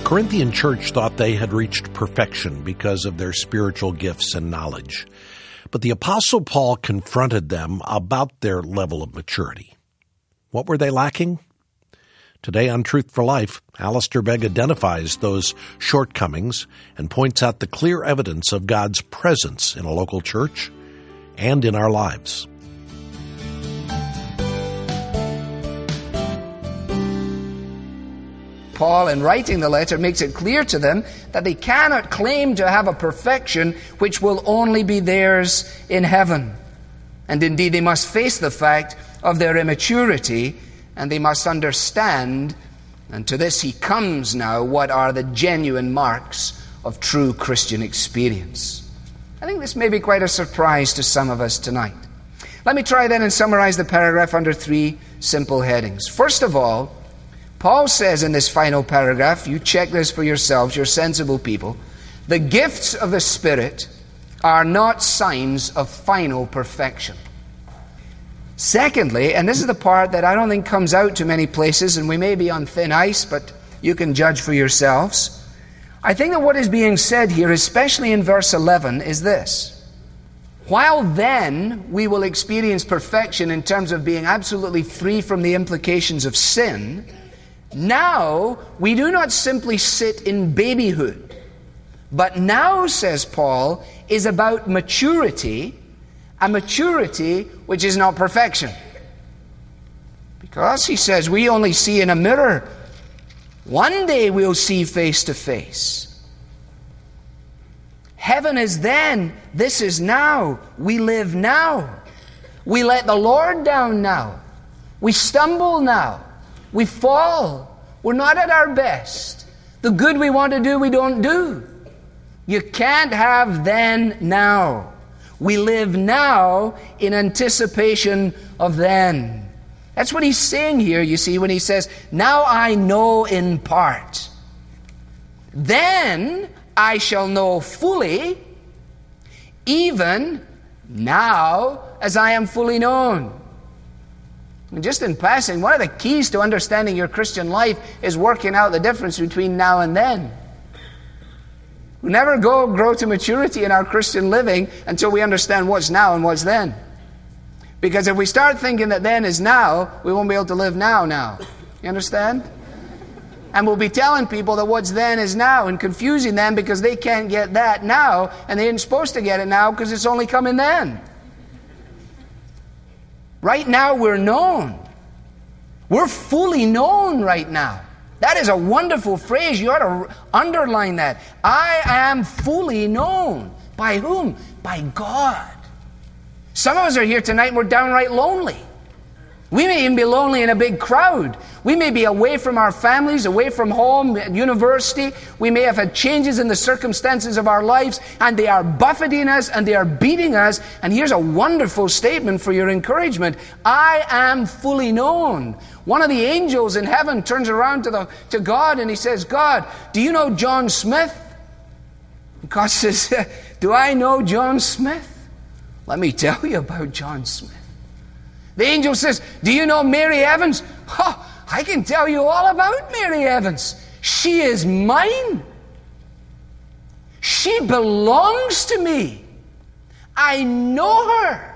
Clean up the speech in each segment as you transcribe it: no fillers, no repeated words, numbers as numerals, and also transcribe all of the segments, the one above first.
Corinthian church thought they had reached perfection because of their spiritual gifts and knowledge. But the Apostle Paul confronted them about their level of maturity. What were they lacking? Today on Truth for Life, Alistair Begg identifies those shortcomings and points out the clear evidence of God's presence in a local church and in our lives. Paul, in writing the letter, makes it clear to them that they cannot claim to have a perfection which will only be theirs in heaven. And indeed, they must face the fact of their immaturity, and they must understand, and to this he comes now, what are the genuine marks of true Christian experience. I think this may be quite a surprise to some of us tonight. Let me try then and summarize the paragraph under three simple headings. First of all, Paul says in this final paragraph, you check this for yourselves, you're sensible people, the gifts of the Spirit are not signs of final perfection. Secondly, and this is the part that I don't think comes out to many places, and we may be on thin ice, but you can judge for yourselves. I think that what is being said here, especially in verse 11, is this. While then we will experience perfection in terms of being absolutely free from the implications of sin, now we do not simply sit in babyhood, but now, says Paul, is about maturity, a maturity which is not perfection. Because, he says, we only see in a mirror. One day we'll see face to face. Heaven is then, this is now. We live now. We let the Lord down now. We stumble now. We fall. We're not at our best. The good we want to do, we don't do. You can't have then, now. We live now in anticipation of then. That's what he's saying here, you see, when he says, now I know in part. Then I shall know fully, even now as I am fully known. And just in passing, one of the keys to understanding your Christian life is working out the difference between now and then. We never grow to maturity in our Christian living until we understand what's now and what's then. Because if we start thinking that then is now, we won't be able to live now. You understand? And we'll be telling people that what's then is now and confusing them because they can't get that now and they ain't supposed to get it now because it's only coming then. Right now we're known. We're fully known right now. That is a wonderful phrase. You ought to underline that. I am fully known. By whom? By God. Some of us are here tonight and we're downright lonely. We may even be lonely in a big crowd. We may be away from our families, away from home, at university. We may have had changes in the circumstances of our lives, and they are buffeting us and they are beating us. And here's a wonderful statement for your encouragement. I am fully known. One of the angels in heaven turns around to God and he says, God, do you know John Smith? And God says, do I know John Smith? Let me tell you about John Smith. The angel says, do you know Mary Evans? Oh, I can tell you all about Mary Evans. She is mine. She belongs to me. I know her.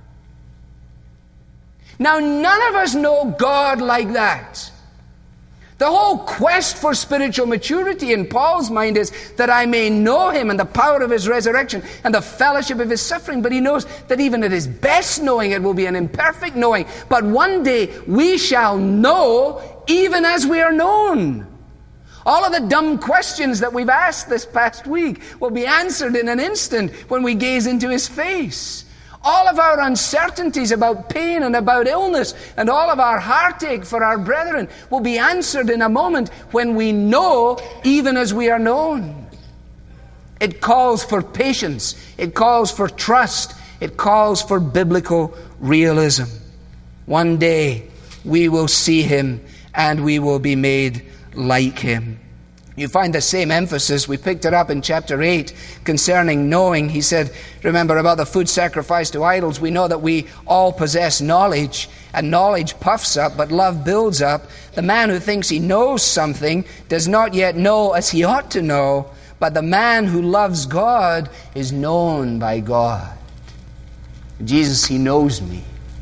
Now, none of us know God like that. The whole quest for spiritual maturity in Paul's mind is that I may know him and the power of his resurrection and the fellowship of his suffering. But he knows that even at his best knowing, it will be an imperfect knowing. But one day we shall know even as we are known. All of the dumb questions that we've asked this past week will be answered in an instant when we gaze into his face. All of our uncertainties about pain and about illness and all of our heartache for our brethren will be answered in a moment when we know even as we are known. It calls for patience. It calls for trust. It calls for biblical realism. One day we will see him and we will be made like him. You find the same emphasis. We picked it up in chapter 8 concerning knowing. He said, remember about the food sacrificed to idols, we know that we all possess knowledge, and knowledge puffs up, but love builds up. The man who thinks he knows something does not yet know as he ought to know, but the man who loves God is known by God. Jesus, he knows me.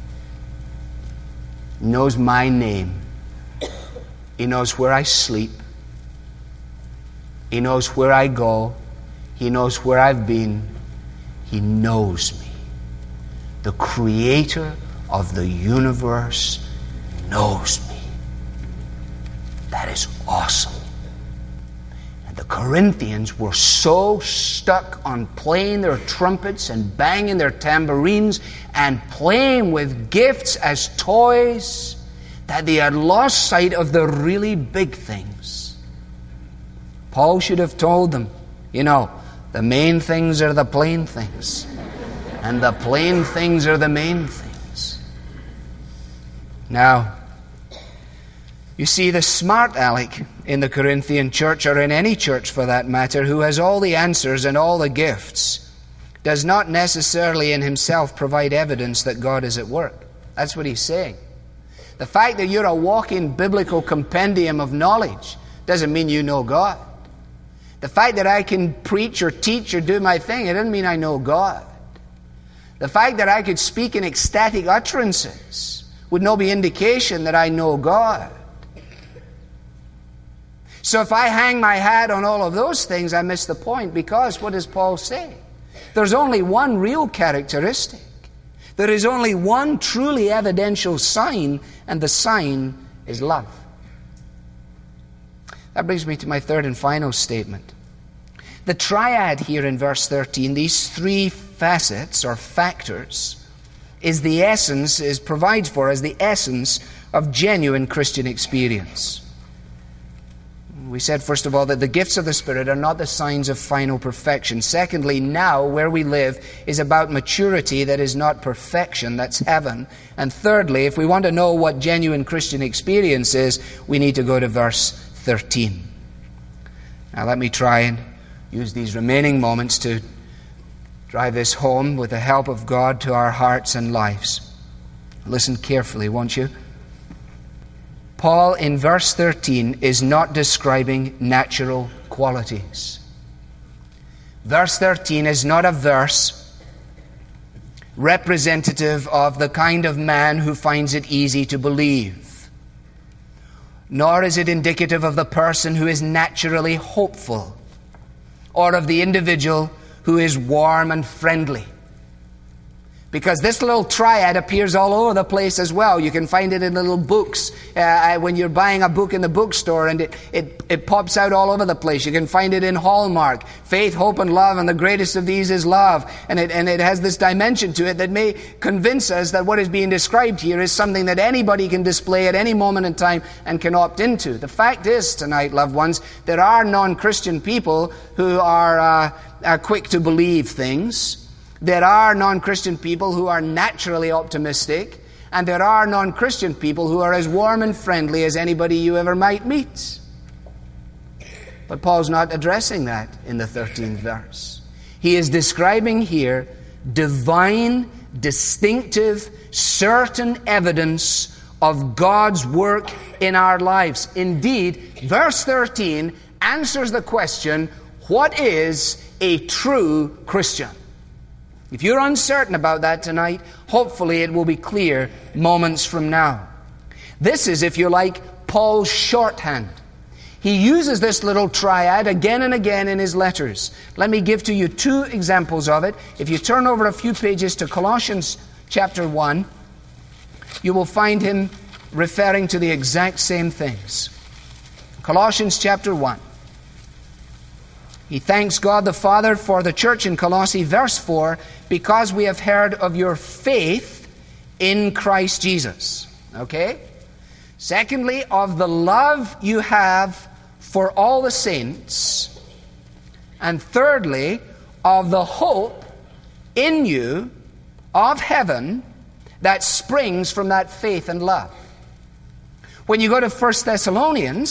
He knows my name. He knows where I sleep. He knows where I go. He knows where I've been. He knows me. The Creator of the universe knows me. That is awesome. And the Corinthians were so stuck on playing their trumpets and banging their tambourines and playing with gifts as toys that they had lost sight of the really big things. Paul should have told them, the main things are the plain things, and the plain things are the main things. Now, you see, the smart aleck in the Corinthian church, or in any church for that matter, who has all the answers and all the gifts, does not necessarily in himself provide evidence that God is at work. That's what he's saying. The fact that you're a walking biblical compendium of knowledge doesn't mean you know God. The fact that I can preach or teach or do my thing, it doesn't mean I know God. The fact that I could speak in ecstatic utterances would no be indication that I know God. So if I hang my hat on all of those things, I miss the point, because what does Paul say? There's only one real characteristic. There is only one truly evidential sign, and the sign is love. That brings me to my third and final statement. The triad here in verse 13, these three facets or factors, provides for us the essence of genuine Christian experience. We said, first of all, that the gifts of the Spirit are not the signs of final perfection. Secondly, now, where we live is about maturity that is not perfection, that's heaven. And thirdly, if we want to know what genuine Christian experience is, we need to go to verse 13. Now let me try and use these remaining moments to drive this home with the help of God to our hearts and lives. Listen carefully, won't you? Paul in verse 13 is not describing natural qualities. Verse 13 is not a verse representative of the kind of man who finds it easy to believe. Nor is it indicative of the person who is naturally hopeful, or of the individual who is warm and friendly. Because this little triad appears all over the place as well. You can find it in little books. When you're buying a book in the bookstore, and it pops out all over the place. You can find it in Hallmark. Faith, hope, and love, and the greatest of these is love. And it has this dimension to it that may convince us that what is being described here is something that anybody can display at any moment in time and can opt into. The fact is, tonight, loved ones, there are non-Christian people who are quick to believe things. There are non-Christian people who are naturally optimistic, and there are non-Christian people who are as warm and friendly as anybody you ever might meet. But Paul's not addressing that in the 13th verse. He is describing here divine, distinctive, certain evidence of God's work in our lives. Indeed, verse 13 answers the question, what is a true Christian? If you're uncertain about that tonight, hopefully it will be clear moments from now. This is, if you like, Paul's shorthand. He uses this little triad again and again in his letters. Let me give to you two examples of it. If you turn over a few pages to Colossians chapter 1, you will find him referring to the exact same things. Colossians chapter 1. He thanks God the Father for the church in Colossae, verse 4, because we have heard of your faith in Christ Jesus. Okay? Secondly, of the love you have for all the saints. And thirdly, of the hope in you of heaven that springs from that faith and love. When you go to 1 Thessalonians,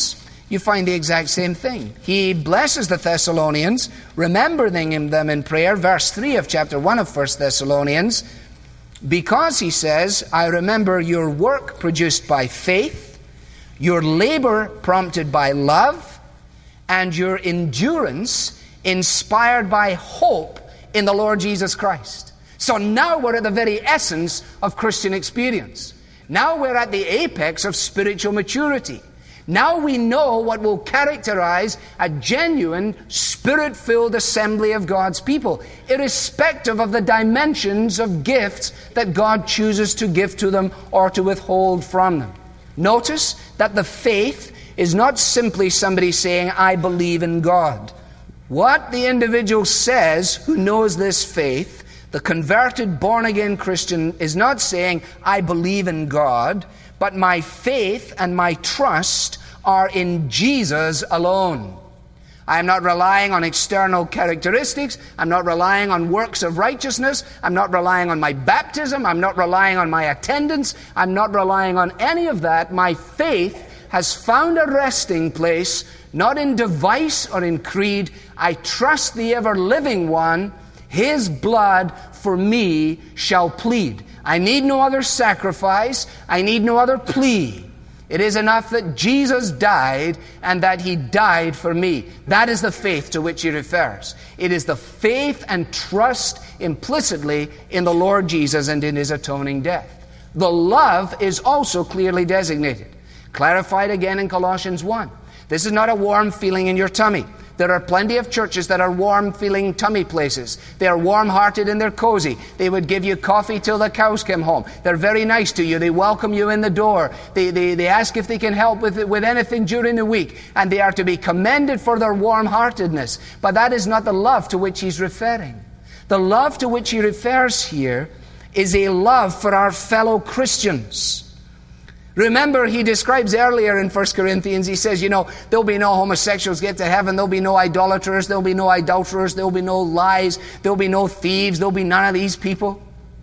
you find the exact same thing. He blesses the Thessalonians, remembering them in prayer. Verse 3 of chapter 1 of 1 Thessalonians, because, he says, I remember your work produced by faith, your labor prompted by love, and your endurance inspired by hope in the Lord Jesus Christ. So now we're at the very essence of Christian experience. Now we're at the apex of spiritual maturity. Now we know what will characterize a genuine, Spirit-filled assembly of God's people, irrespective of the dimensions of gifts that God chooses to give to them or to withhold from them. Notice that the faith is not simply somebody saying, I believe in God. What the individual says who knows this faith, the converted, born-again Christian, is not saying, I believe in God, but my faith and my trust are in Jesus alone. I am not relying on external characteristics. I'm not relying on works of righteousness. I'm not relying on my baptism. I'm not relying on my attendance. I'm not relying on any of that. My faith has found a resting place, not in device or in creed. I trust the ever-living one. His blood for me shall plead. I need no other sacrifice. I need no other plea. It is enough that Jesus died and that He died for me. That is the faith to which he refers. It is the faith and trust implicitly in the Lord Jesus and in His atoning death. The love is also clearly designated, clarified again in Colossians 1. This is not a warm feeling in your tummy. There are plenty of churches that are warm-feeling tummy places. They are warm-hearted and they're cozy. They would give you coffee till the cows came home. They're very nice to you. They welcome you in the door. They ask if they can help with anything during the week. And they are to be commended for their warm-heartedness. But that is not the love to which he's referring. The love to which he refers here is a love for our fellow Christians. Remember, he describes earlier in 1 Corinthians, he says, there'll be no homosexuals get to heaven, there'll be no idolaters, there'll be no adulterers, there'll be no lies, there'll be no thieves, there'll be none of these people.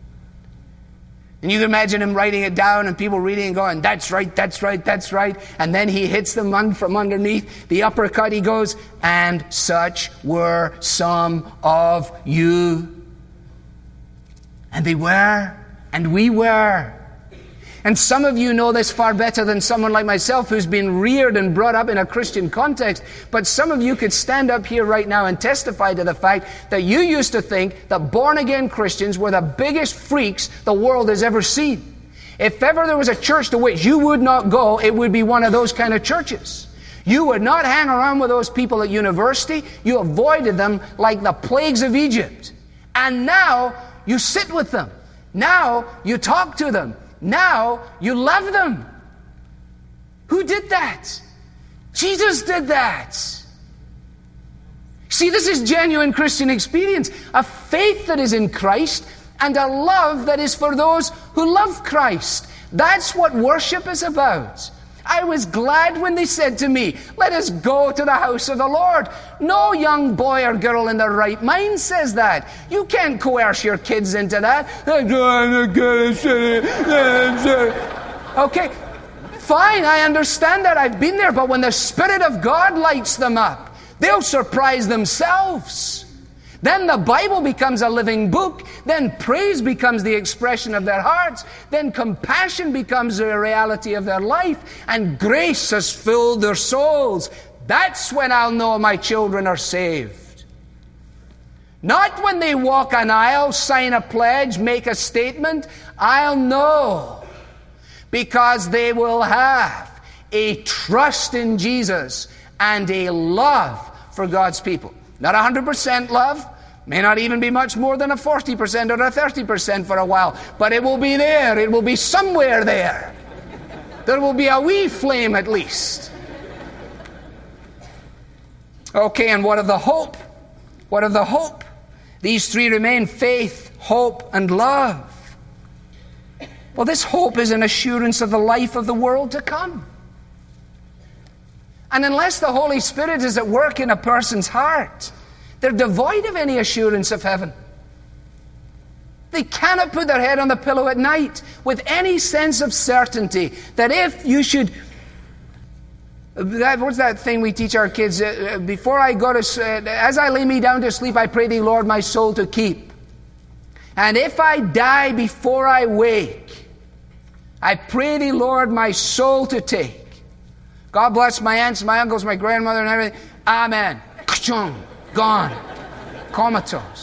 And you can imagine him writing it down and people reading and going, that's right, that's right, that's right. And then he hits them from underneath the uppercut. He goes, and such were some of you. And they were, and we were. And some of you know this far better than someone like myself who's been reared and brought up in a Christian context. But some of you could stand up here right now and testify to the fact that you used to think that born-again Christians were the biggest freaks the world has ever seen. If ever there was a church to which you would not go, it would be one of those kind of churches. You would not hang around with those people at university. You avoided them like the plagues of Egypt. And now you sit with them. Now you talk to them. Now you love them. Who did that? Jesus did that. See, this is genuine Christian experience. A faith that is in Christ and a love that is for those who love Christ. That's what worship is about. I was glad when they said to me, let us go to the house of the Lord. No young boy or girl in their right mind says that. You can't coerce your kids into that. Okay, fine, I understand that. I've been there. But when the Spirit of God lights them up, they'll surprise themselves. Then the Bible becomes a living book. Then praise becomes the expression of their hearts. Then compassion becomes the reality of their life. And grace has filled their souls. That's when I'll know my children are saved. Not when they walk an aisle, sign a pledge, make a statement. I'll know. Because they will have a trust in Jesus and a love for God's people. Not 100% love. May not even be much more than a 40% or a 30% for a while. But it will be there. It will be somewhere there. There will be a wee flame at least. Okay, and what of the hope? What of the hope? These three remain: faith, hope, and love. Well, this hope is an assurance of the life of the world to come. And unless the Holy Spirit is at work in a person's heart, they're devoid of any assurance of heaven. They cannot put their head on the pillow at night with any sense of certainty that if you should What's that thing we teach our kids? Before I go to, as I lay me down to sleep, I pray thee, Lord, my soul to keep. And if I die before I wake, I pray thee, Lord, my soul to take. God bless my aunts, my uncles, my grandmother, and everything. Amen. Gone. Comatose.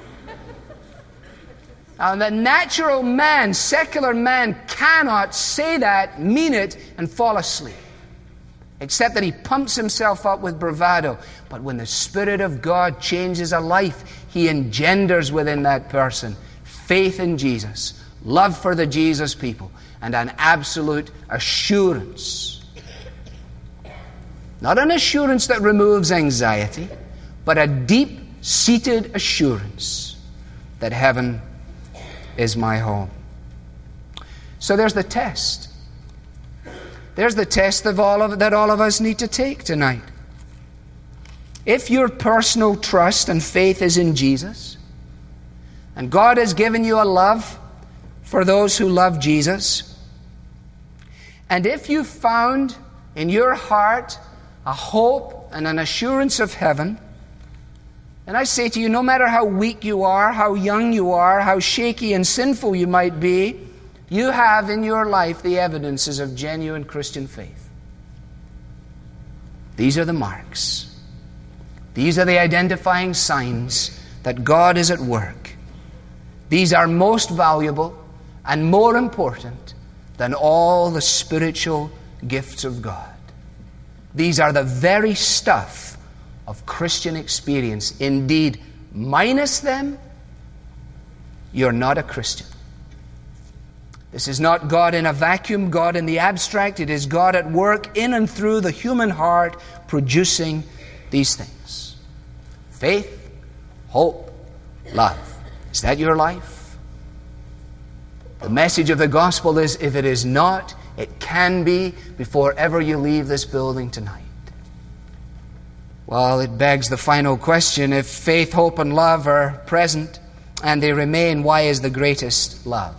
Now, the natural man, secular man, cannot say that, mean it, and fall asleep. Except that he pumps himself up with bravado. But when the Spirit of God changes a life, He engenders within that person faith in Jesus, love for the Jesus people, and an absolute assurance. Not an assurance that removes anxiety, but a deep-seated assurance that heaven is my home. So there's the test. There's the test that all of us need to take tonight. If your personal trust and faith is in Jesus, and God has given you a love for those who love Jesus, and if you found in your heart a hope and an assurance of heaven, and I say to you, no matter how weak you are, how young you are, how shaky and sinful you might be, you have in your life the evidences of genuine Christian faith. These are the marks. These are the identifying signs that God is at work. These are most valuable and more important than all the spiritual gifts of God. These are the very stuff of Christian experience. Indeed, minus them, you're not a Christian. This is not God in a vacuum, God in the abstract. It is God at work in and through the human heart, producing these things. Faith, hope, love. Is that your life? The message of the gospel is, if it is not, it can be before ever you leave this building tonight. Well, it begs the final question. If faith, hope, and love are present and they remain, why is the greatest love?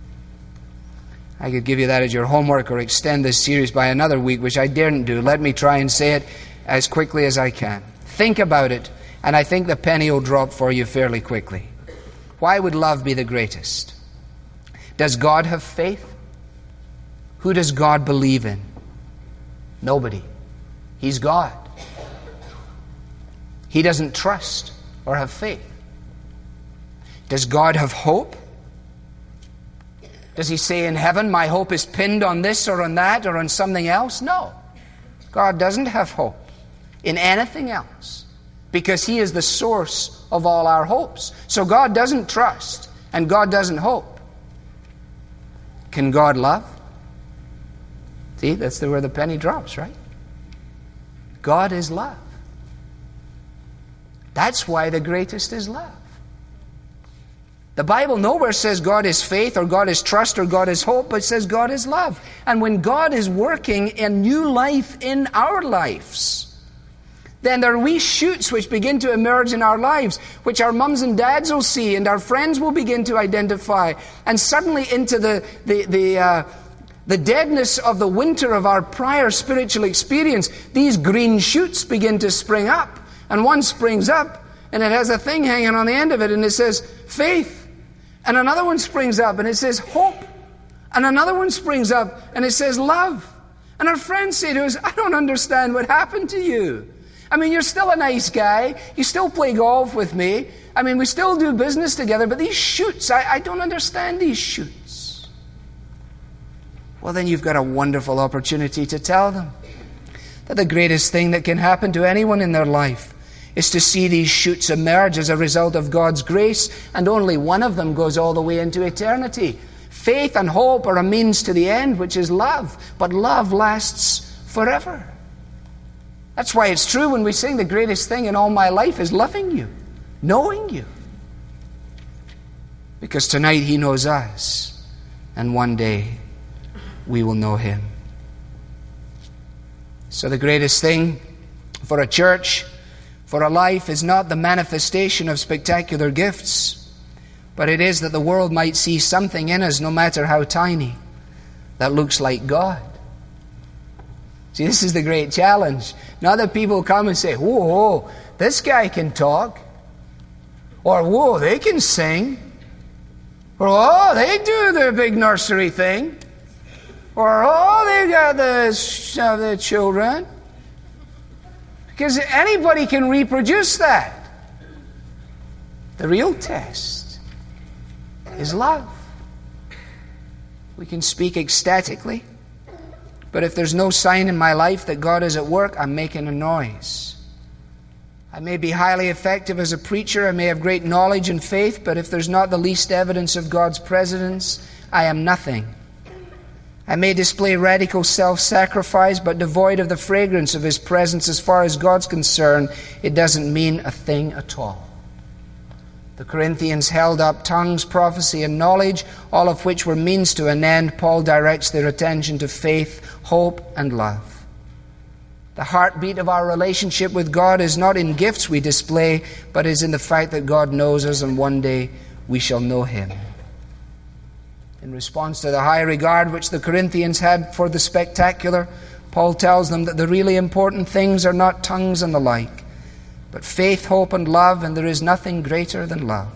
I could give you that as your homework or extend this series by another week, which I daren't do. Let me try and say it as quickly as I can. Think about it, and I think the penny will drop for you fairly quickly. Why would love be the greatest? Does God have faith? Who does God believe in? Nobody. He's God. He doesn't trust or have faith. Does God have hope? Does He say in heaven, my hope is pinned on this or on that or on something else? No. God doesn't have hope in anything else because He is the source of all our hopes. So God doesn't trust and God doesn't hope. Can God love? See, that's where the penny drops, right? God is love. That's why the greatest is love. The Bible nowhere says God is faith or God is trust or God is hope, but it says God is love. And when God is working a new life in our lives, then there are wee shoots which begin to emerge in our lives, which our mums and dads will see and our friends will begin to identify. And suddenly into the deadness of the winter of our prior spiritual experience, these green shoots begin to spring up. And one springs up and it has a thing hanging on the end of it and it says faith. And another one springs up and it says hope. And another one springs up and it says love. And our friends say to us, I don't understand what happened to you. I mean, you're still a nice guy. You still play golf with me. I mean, we still do business together. But these shoots, I don't understand these shoots. Well, then you've got a wonderful opportunity to tell them that the greatest thing that can happen to anyone in their life is to see these shoots emerge as a result of God's grace, and only one of them goes all the way into eternity. Faith and hope are a means to the end, which is love, but love lasts forever. That's why it's true when we sing the greatest thing in all my life is loving you, knowing you. Because tonight He knows us, and one day we will know Him. So the greatest thing for a church, for a life, is not the manifestation of spectacular gifts, but it is that the world might see something in us, no matter how tiny, that looks like God. See, this is the great challenge. Not that people come and say, whoa, this guy can talk. Or, whoa, they can sing. Or, oh, they do their big nursery thing. Or, oh, they got the children. Because anybody can reproduce that. The real test is love. We can speak ecstatically, but if there's no sign in my life that God is at work, I'm making a noise. I may be highly effective as a preacher, I may have great knowledge and faith, but if there's not the least evidence of God's presence, I am nothing. I may display radical self-sacrifice, but devoid of the fragrance of His presence as far as God's concerned, it doesn't mean a thing at all. The Corinthians held up tongues, prophecy, and knowledge, all of which were means to an end. Paul directs their attention to faith, hope, and love. The heartbeat of our relationship with God is not in gifts we display, but is in the fact that God knows us and one day we shall know Him. In response to the high regard which the Corinthians had for the spectacular, Paul tells them that the really important things are not tongues and the like, but faith, hope, and love, and there is nothing greater than love.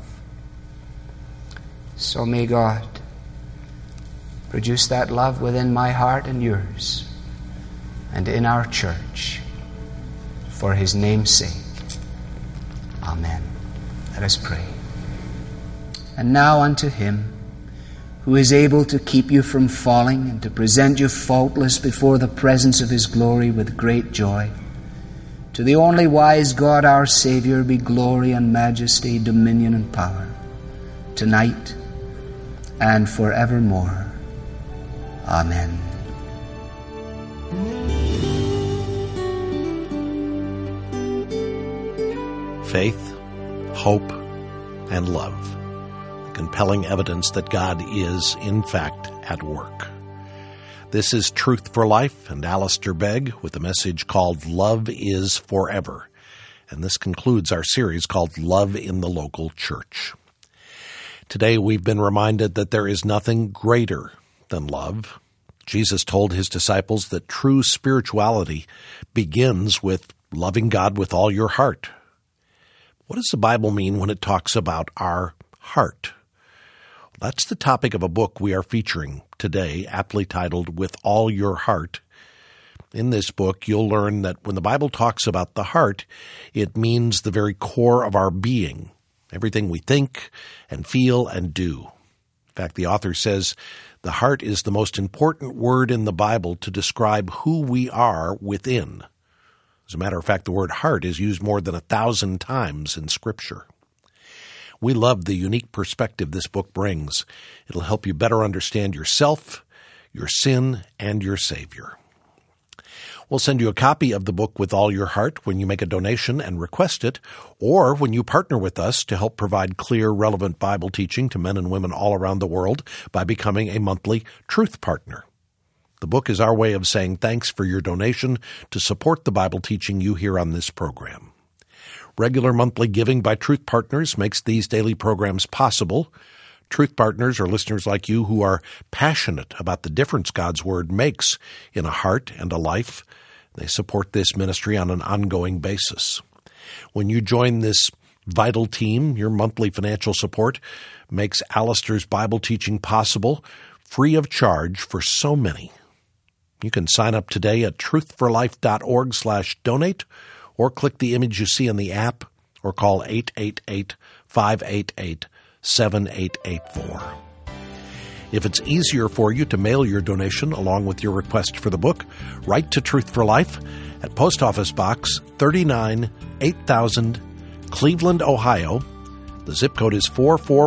So may God produce that love within my heart and yours, and in our church, for His name's sake. Amen. Let us pray. And now unto Him who is able to keep you from falling and to present you faultless before the presence of His glory with great joy, to the only wise God, our Savior, be glory and majesty, dominion and power, tonight and forevermore. Amen. Faith, hope, and love. Compelling evidence that God is, in fact, at work. This is Truth for Life and Alistair Begg with a message called Love is Forever. And this concludes our series called Love in the Local Church. Today we've been reminded that there is nothing greater than love. Jesus told His disciples that true spirituality begins with loving God with all your heart. What does the Bible mean when it talks about our heart? That's the topic of a book we are featuring today, aptly titled With All Your Heart. In this book, you'll learn that when the Bible talks about the heart, it means the very core of our being, everything we think and feel and do. In fact, the author says the heart is the most important word in the Bible to describe who we are within. As a matter of fact, the word heart is used more than 1,000 times in Scripture. We love the unique perspective this book brings. It'll help you better understand yourself, your sin, and your Savior. We'll send you a copy of the book With All Your Heart when you make a donation and request it, or when you partner with us to help provide clear, relevant Bible teaching to men and women all around the world by becoming a monthly Truth Partner. The book is our way of saying thanks for your donation to support the Bible teaching you hear on this program. Regular monthly giving by Truth Partners makes these daily programs possible. Truth Partners are listeners like you who are passionate about the difference God's Word makes in a heart and a life. They support this ministry on an ongoing basis. When you join this vital team, your monthly financial support makes Alistair's Bible teaching possible, free of charge for so many. You can sign up today at truthforlife.org/donate, or click the image you see in the app, or call 888-588-7884. If it's easier for you to mail your donation along with your request for the book, write to Truth for Life at Post Office Box 39, 8000, Cleveland, Ohio. The zip code is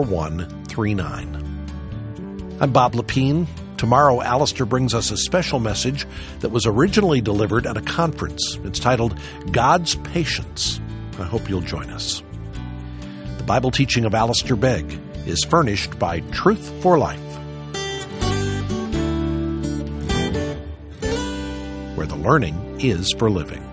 44139. I'm Bob Lepine. Tomorrow, Alistair brings us a special message that was originally delivered at a conference. It's titled God's Patience. I hope you'll join us. The Bible teaching of Alistair Begg is furnished by Truth for Life, where the learning is for living.